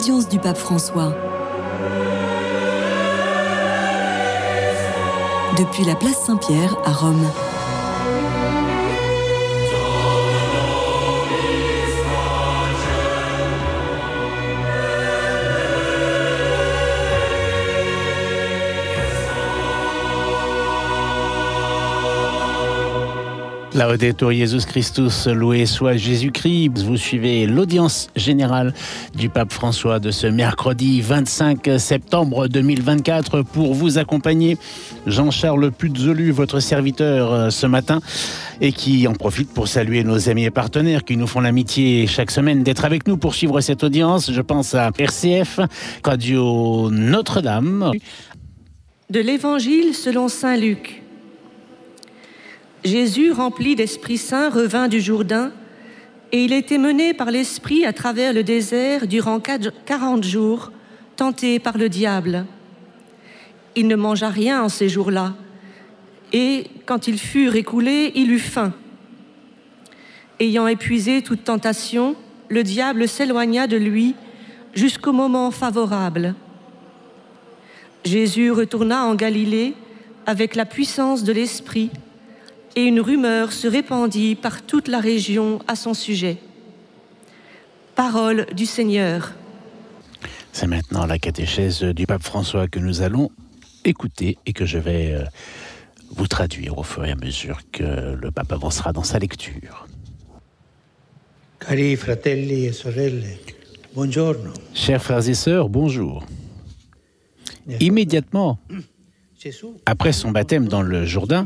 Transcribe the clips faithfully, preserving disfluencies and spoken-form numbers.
l'audience du pape François. Depuis la place Saint-Pierre à Rome. Laudetur Jesus Christus, loué soit Jésus-Christ. Vous suivez l'audience générale du pape François de ce mercredi vingt-cinq septembre deux mille vingt-quatre. Pour vous accompagner, Jean-Charles Puzolu, votre serviteur ce matin, et qui en profite pour saluer nos amis et partenaires qui nous font l'amitié chaque semaine d'être avec nous pour suivre cette audience. Je pense à R C F, Radio Notre-Dame. De l'Évangile selon saint Luc. Jésus, rempli d'Esprit Saint, revint du Jourdain, et il était mené par l'Esprit à travers le désert durant quarante jours, tenté par le diable. Il ne mangea rien en ces jours-là, et quand ils furent écoulés, il eut faim. Ayant épuisé toute tentation, le diable s'éloigna de lui jusqu'au moment favorable. Jésus retourna en Galilée avec la puissance de l'Esprit, et une rumeur se répandit par toute la région à son sujet. Parole du Seigneur. C'est maintenant la catéchèse du pape François que nous allons écouter et que je vais vous traduire au fur et à mesure que le pape avancera dans sa lecture. Cari fratelli e sorelle, buongiorno. Chers frères et sœurs, bonjour. Immédiatement après son baptême dans le Jourdain,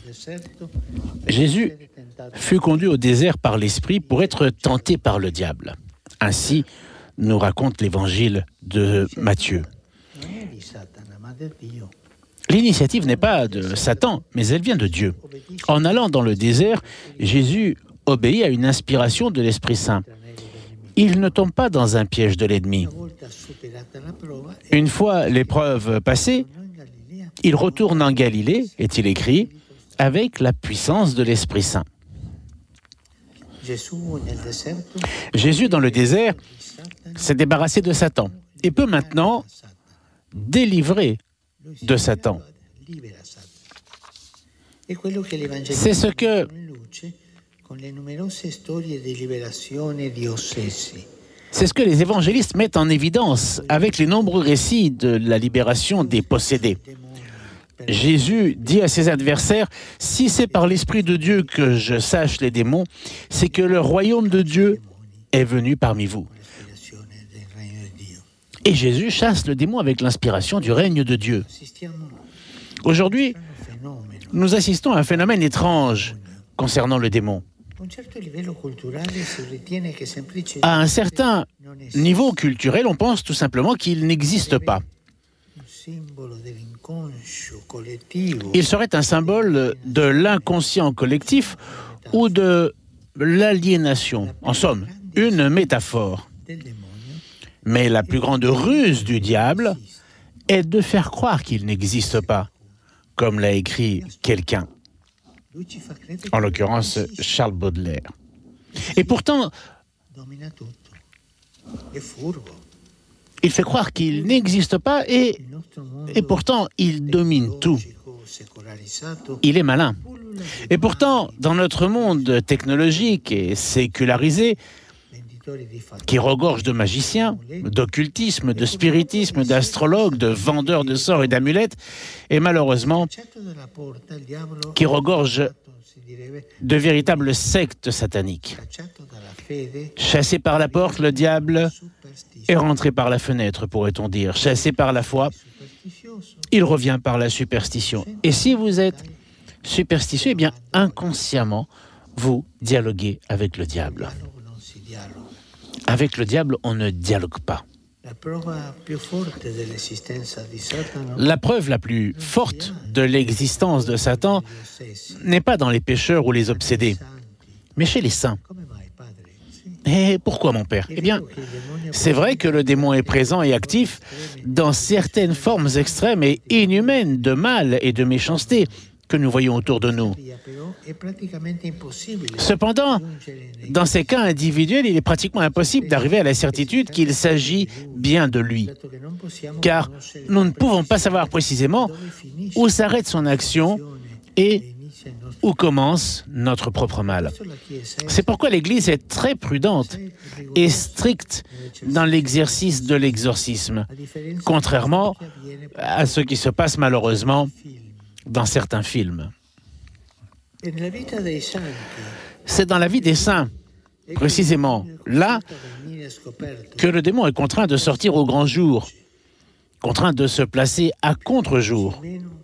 Jésus fut conduit au désert par l'Esprit pour être tenté par le diable. Ainsi nous raconte l'évangile de Matthieu. L'initiative n'est pas de Satan, mais elle vient de Dieu. En allant dans le désert, Jésus obéit à une inspiration de l'Esprit Saint. Il ne tombe pas dans un piège de l'ennemi. Une fois l'épreuve passée, il retourne en Galilée, est-il écrit, avec la puissance de l'Esprit Saint. Jésus, dans le désert, s'est débarrassé de Satan et peut maintenant délivrer de Satan. C'est ce que C'est ce que les évangélistes mettent en évidence avec les nombreux récits de la libération des possédés. Jésus dit à ses adversaires, « Si c'est par l'Esprit de Dieu que je sache les démons, c'est que le royaume de Dieu est venu parmi vous. » Et Jésus chasse le démon avec l'inspiration du règne de Dieu. Aujourd'hui, nous assistons à un phénomène étrange concernant le démon. À un certain niveau culturel, on pense tout simplement qu'il n'existe pas. Il serait un symbole de l'inconscient collectif ou de l'aliénation. En somme, une métaphore. Mais la plus grande ruse du diable est de faire croire qu'il n'existe pas, comme l'a écrit quelqu'un. En l'occurrence, Charles Baudelaire. Et pourtant, il fait croire qu'il n'existe pas et, et pourtant, il domine tout. Il est malin. Et pourtant, dans notre monde technologique et sécularisé, qui regorge de magiciens, d'occultisme, de spiritisme, d'astrologues, de vendeurs de sorts et d'amulettes, et malheureusement, qui regorge de véritables sectes sataniques. Chassé par la porte, le diable est rentré par la fenêtre, pourrait-on dire. Chassé par la foi, il revient par la superstition. Et si vous êtes superstitieux, eh bien, inconsciemment, vous dialoguez avec le diable. Avec le diable, on ne dialogue pas. La preuve la plus forte de l'existence de Satan n'est pas dans les pécheurs ou les obsédés, mais chez les saints. Et pourquoi, mon père ? Eh bien, c'est vrai que le démon est présent et actif dans certaines formes extrêmes et inhumaines de mal et de méchanceté, que nous voyons autour de nous. Cependant, dans ces cas individuels, il est pratiquement impossible d'arriver à la certitude qu'il s'agit bien de lui, car nous ne pouvons pas savoir précisément où s'arrête son action et où commence notre propre mal. C'est pourquoi l'Église est très prudente et stricte dans l'exercice de l'exorcisme, contrairement à ce qui se passe malheureusement dans certains films. C'est dans la vie des saints, précisément là, que le démon est contraint de sortir au grand jour, contraint de se placer à contre-jour.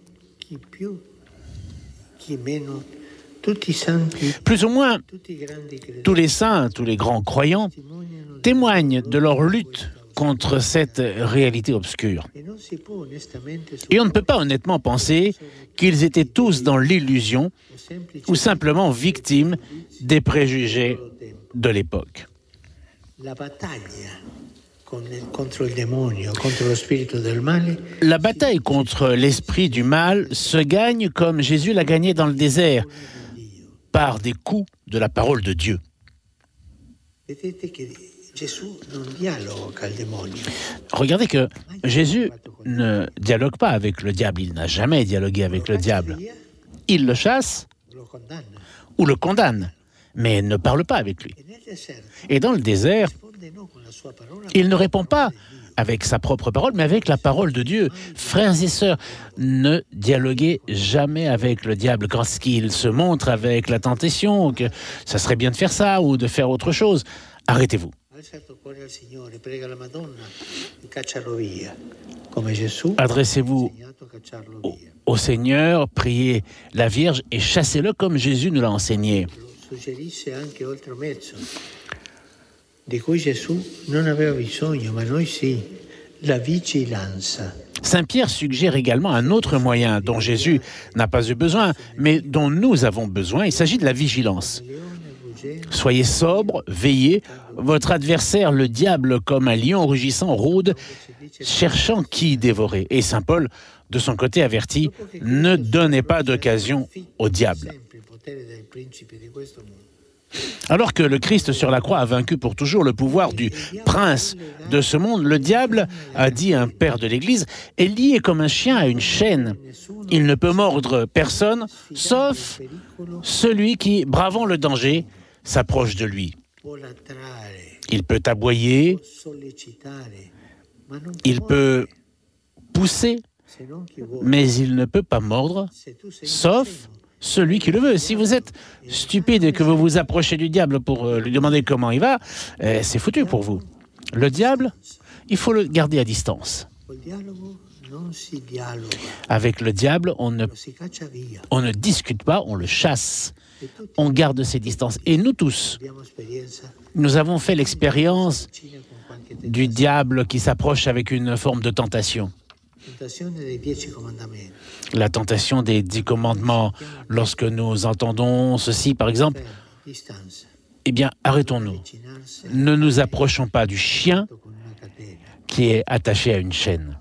Plus ou moins, tous les saints, tous les grands croyants témoignent de leur lutte contre cette réalité obscure. Et on ne peut pas honnêtement penser qu'ils étaient tous dans l'illusion ou simplement victimes des préjugés de l'époque. La bataille contre l'esprit du mal se gagne comme Jésus l'a gagné dans le désert, par des coups de la parole de Dieu. Regardez que Jésus ne dialogue pas avec le diable, il n'a jamais dialogué avec le diable. Il le chasse ou le condamne, mais ne parle pas avec lui. Et dans le désert, il ne répond pas avec sa propre parole, mais avec la parole de Dieu. Frères et sœurs, ne dialoguez jamais avec le diable quand il se montre avec la tentation, que ça serait bien de faire ça ou de faire autre chose. Arrêtez-vous. Adressez-vous au, au Seigneur, priez la Vierge et chassez-le comme Jésus nous l'a enseigné. Saint Pierre suggère également un autre moyen dont Jésus n'a pas eu besoin, mais dont nous avons besoin. Il s'agit de la vigilance. Soyez sobre, veillez. Votre adversaire, le diable, comme un lion rugissant, rôde, cherchant qui dévorer. Et saint Paul, de son côté, avertit, ne donnez pas d'occasion au diable. Alors que le Christ sur la croix a vaincu pour toujours le pouvoir du prince de ce monde, le diable, a dit un père de l'Église, est lié comme un chien à une chaîne. Il ne peut mordre personne, sauf celui qui, bravant le danger, s'approche de lui. Il peut aboyer, il peut pousser, mais il ne peut pas mordre, sauf celui qui le veut. Si vous êtes stupide et que vous vous approchez du diable pour lui demander comment il va, eh, c'est foutu pour vous. Le diable, il faut le garder à distance. Avec le diable, on ne, on ne discute pas, on le chasse. On garde ses distances. Et nous tous, nous avons fait l'expérience du diable qui s'approche avec une forme de tentation. La tentation des dix commandements. Lorsque nous entendons ceci, par exemple, eh bien, arrêtons-nous. Ne nous approchons pas du chien qui est attaché à une chaîne.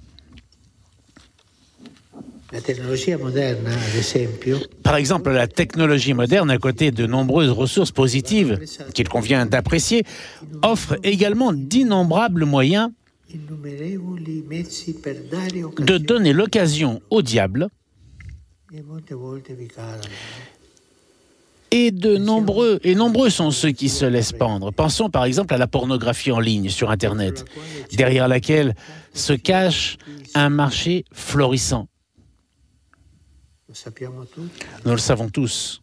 Par exemple, la technologie moderne, à côté de nombreuses ressources positives qu'il convient d'apprécier, offre également d'innombrables moyens de donner l'occasion au diable et de nombreux, et nombreux sont ceux qui se laissent pendre. Pensons par exemple à la pornographie en ligne sur Internet, derrière laquelle se cache un marché florissant. Nous le savons tous.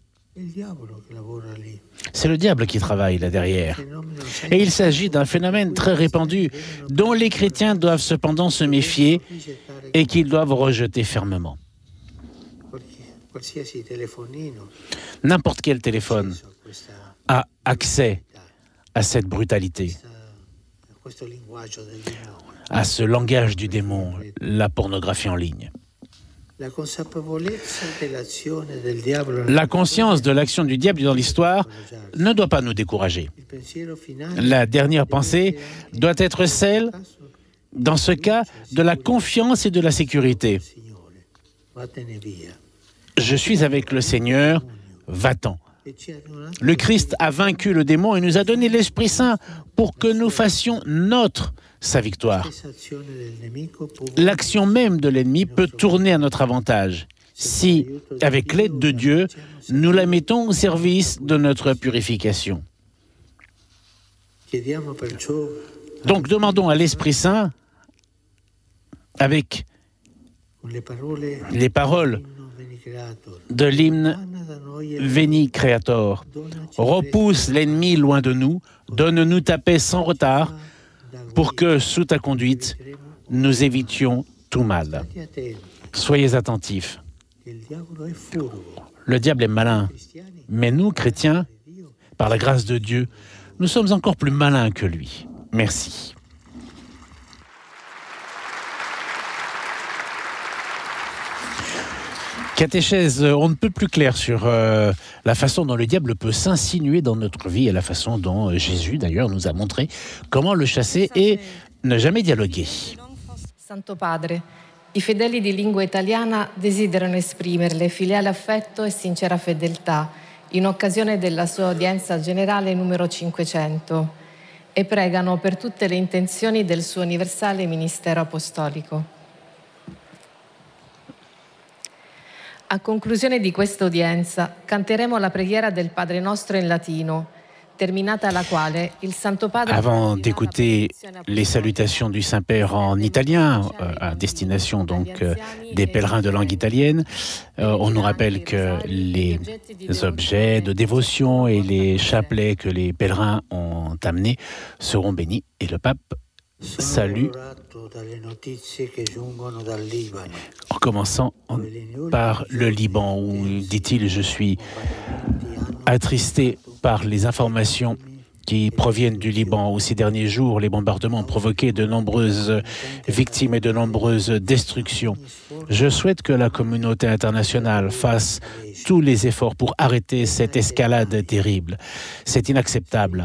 C'est le diable qui travaille là derrière. Et il s'agit d'un phénomène très répandu dont les chrétiens doivent cependant se méfier et qu'ils doivent rejeter fermement. N'importe quel téléphone a accès à cette brutalité, à ce langage du démon, la pornographie en ligne. La conscience de l'action du diable dans l'histoire ne doit pas nous décourager. La dernière pensée doit être celle, dans ce cas, de la confiance et de la sécurité. je suis avec le Seigneur, va-t'en. Le Christ a vaincu le démon et nous a donné l'Esprit Saint pour que nous fassions notre sa victoire. L'action même de l'ennemi peut tourner à notre avantage si, avec l'aide de Dieu, nous la mettons au service de notre purification. Donc demandons à l'Esprit Saint, avec les paroles de l'hymne Veni Creator, repousse l'ennemi loin de nous, donne-nous ta paix sans retard, pour que, sous ta conduite, nous évitions tout mal. Soyez attentifs. Le diable est malin, mais nous, chrétiens, par la grâce de Dieu, nous sommes encore plus malins que lui. Merci. Catéchèse, on ne peut plus clair sur euh, la façon dont le diable peut s'insinuer dans notre vie et la façon dont euh, Jésus, d'ailleurs, nous a montré comment le chasser et ne jamais dialoguer. Santo Padre, i fedeli di lingua italiana desiderano esprimerle filiale affetto e sincera fedeltà in occasione della sua udienza generale numero cinquecento e pregano per tutte le intenzioni del suo universale ministero apostolico. A conclusione di questa udienza canteremo la preghiera del Padre Nostro in latino, terminata la quale il Santo Padre... Avant d'écouter les salutations du Saint-Père en italien, euh, à destination donc euh, des pèlerins de langue italienne, euh, on nous rappelle que les objets de dévotion et les chapelets que les pèlerins ont amenés seront bénis et le pape salue en commençant par le Liban où, dit-il, je suis attristé par les informations qui proviennent du Liban où ces derniers jours, les bombardements ont provoqué de nombreuses victimes et de nombreuses destructions. Je souhaite que la communauté internationale fasse tous les efforts pour arrêter cette escalade terrible. C'est inacceptable.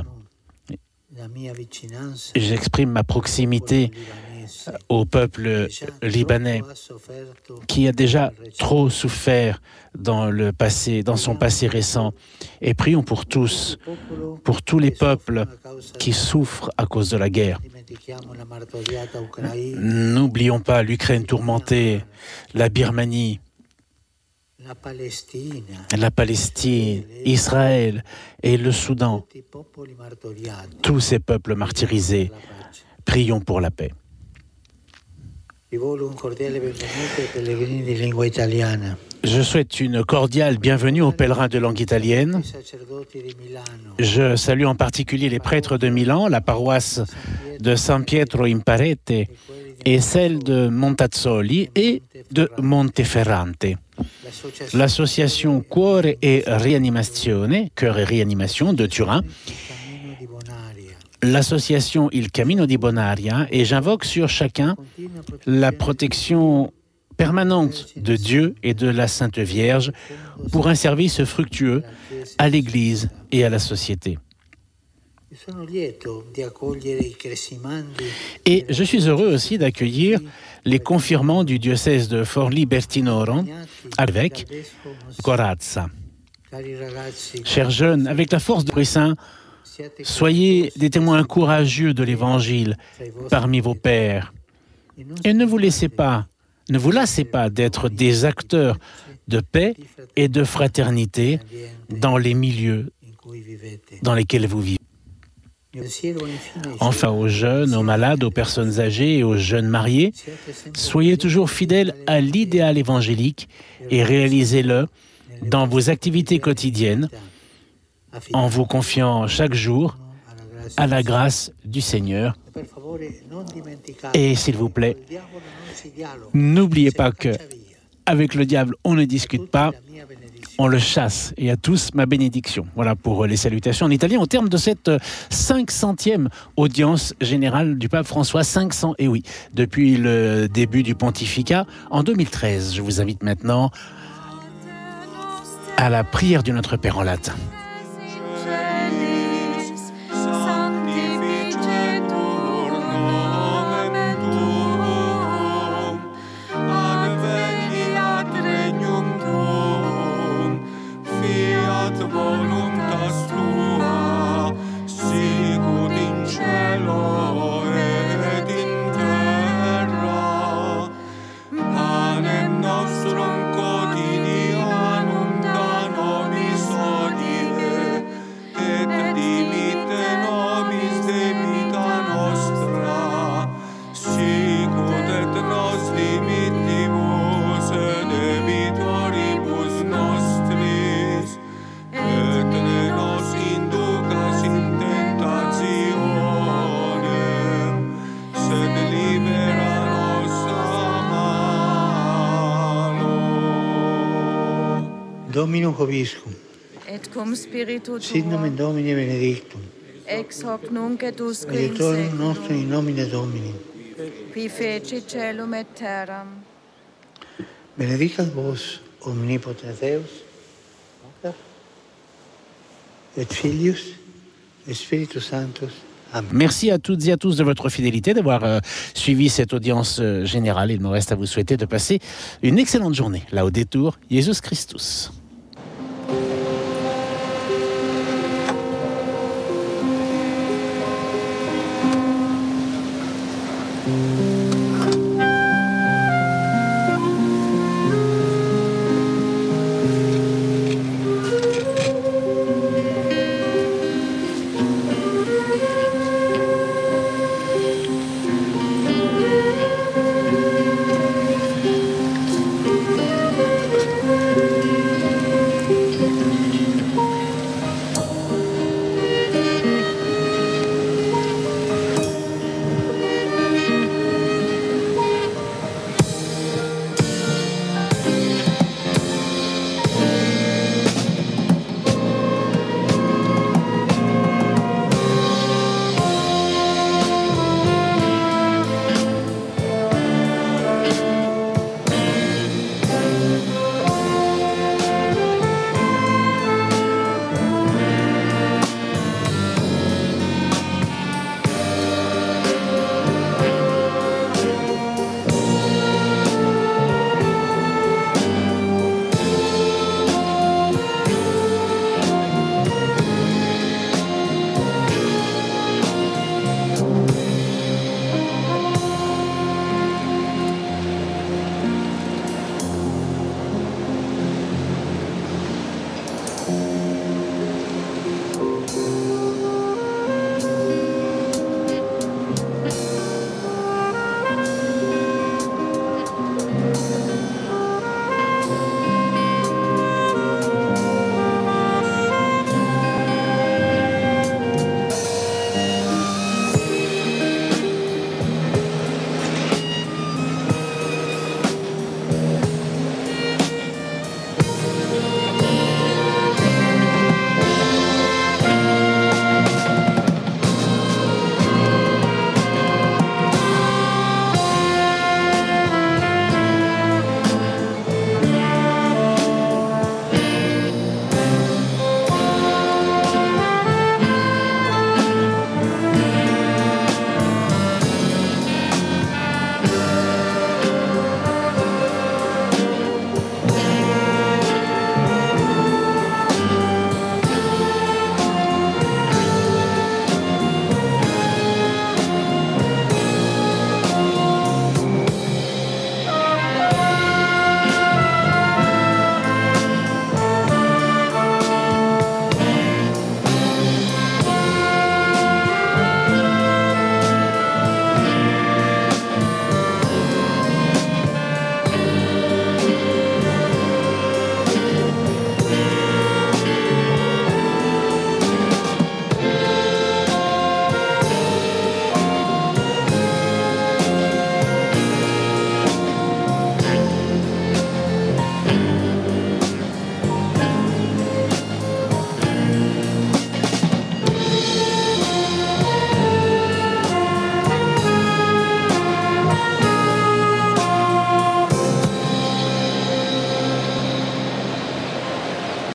J'exprime ma proximité au peuple libanais qui a déjà trop souffert dans le passé, dans son passé récent. Et prions pour tous, pour tous les peuples qui souffrent à cause de la guerre. N'oublions pas l'Ukraine tourmentée, la Birmanie, la Palestine, Israël et le Soudan. Tous ces peuples martyrisés, prions pour la paix. Je souhaite une cordiale bienvenue aux pèlerins de langue italienne. Je salue en particulier les prêtres de Milan, la paroisse de San Pietro in Parete et celle de Montazzoli et de Monteferrante. L'association Cuore e Rianimazione, Cœur et Réanimation de Turin, l'association Il Cammino di Bonaria, et j'invoque sur chacun la protection permanente de Dieu et de la Sainte Vierge pour un service fructueux à l'Église et à la société. Et je suis heureux aussi d'accueillir les confirmants du diocèse de Forlì-Bertinoro avec Corazza. Chers jeunes, avec la force de l'Esprit Saint, soyez des témoins courageux de l'Évangile parmi vos pairs. Et ne vous laissez pas, ne vous lassez pas d'être des acteurs de paix et de fraternité dans les milieux dans lesquels vous vivez. Enfin, aux jeunes, aux malades, aux personnes âgées et aux jeunes mariés, soyez toujours fidèles à l'idéal évangélique et réalisez-le dans vos activités quotidiennes en vous confiant chaque jour à la grâce du Seigneur. Et s'il vous plaît, n'oubliez pas que avec le diable, on ne discute pas, on le chasse. Et à tous, ma bénédiction. Voilà pour les salutations en italien au terme de cette cinq centième audience générale du pape François. cinq cents, et oui, depuis le début du pontificat en deux mille treize. Je vous invite maintenant à la prière du Notre Père en latin. Adveniat regnum tuum, fiat voluntas tua, sicut in cielo et in terra. Panem nostrum quotidianum da nobis hodie, et dimitte nobis debita nostra, sicut et nos dimittimus debitoribus nostris, et ne nos inducas in tentationem, sed libera nos a malo. Dominum vobiscum. Et cum spiritu Sit tuo, nomen Domini benedictum. ex hoc nunc et usque in Aiutorium nostrum seculum, in nomine Domini. qui feci celum et terram. Benedicat vos omnipotens Deus, Pater, et Filius, et Spiritus Sanctus. Amen. Merci à toutes et à tous de votre fidélité, d'avoir euh, suivi cette audience euh, générale. Il me reste à vous souhaiter de passer une excellente journée. Laudetur Jesus Christus.